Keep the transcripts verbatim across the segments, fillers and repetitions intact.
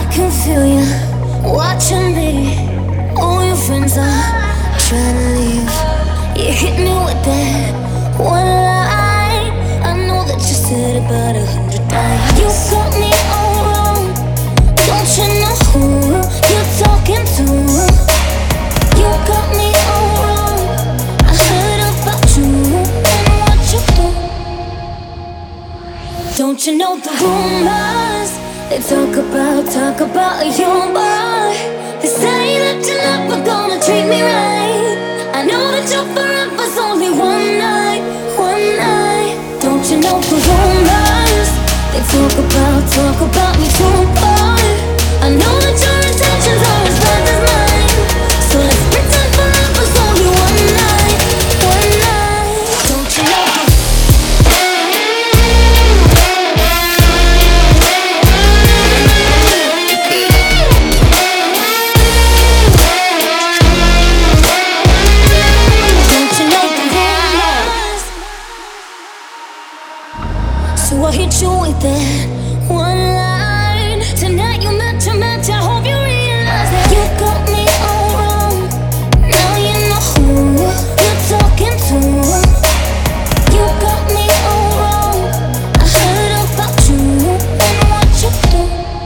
can feel you watching me. All your friends are trying to leave. You hit me with that one line. I know that you said it about a hundred times. You got me all wrong. Don't you know who you're talking to? You got me all wrong. I heard about you and what you do. Don't you know the rumors? They talk about, talk about your boy. They say that you're never gonna treat me right. I know that your forever's only one night, one night. Don't you know the rumors? They talk about, talk about me too, boy. I know that your intentions are as bad as mine. So let's pretend forever's only one night, one night. Don't you know the So I hit you with that one line. Tonight you meant to match. I hope you realize that you got me all wrong. Now you know who you're talking to. You got me all wrong. I heard about you and what you do.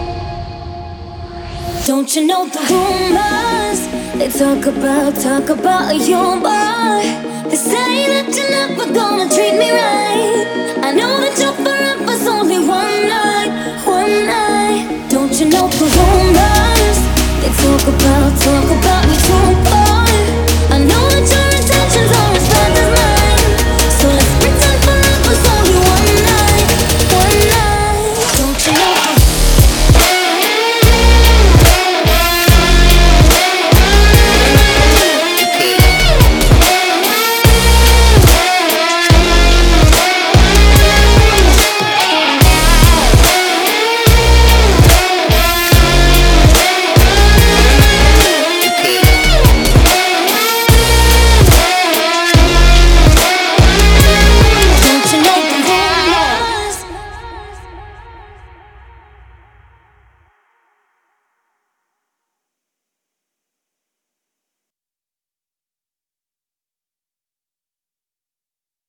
Don't you know the rumors? They talk about, talk about your boy. They say that you're never gonna treat me right. I know that your forever's only one night, one night. Don't you know the rumors? They talk about, talk about me too.